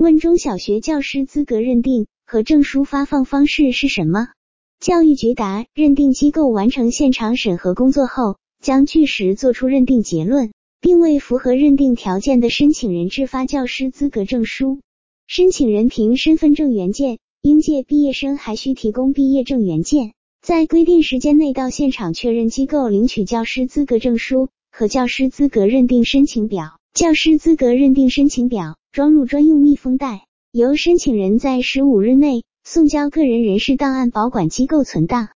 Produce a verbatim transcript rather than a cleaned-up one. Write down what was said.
问中小学教师资格认定和证书发放方式是什么？教育局答：认定机构完成现场审核工作后，将据实作出认定结论，并为符合认定条件的申请人制发教师资格证书。申请人凭身份证原件，应届毕业生还需提供毕业证原件，在规定时间内到现场确认机构领取教师资格证书和教师资格认定申请表。教师资格认定申请表装入专用密封袋，由申请人在十五日内送交个人人事档案保管机构存档。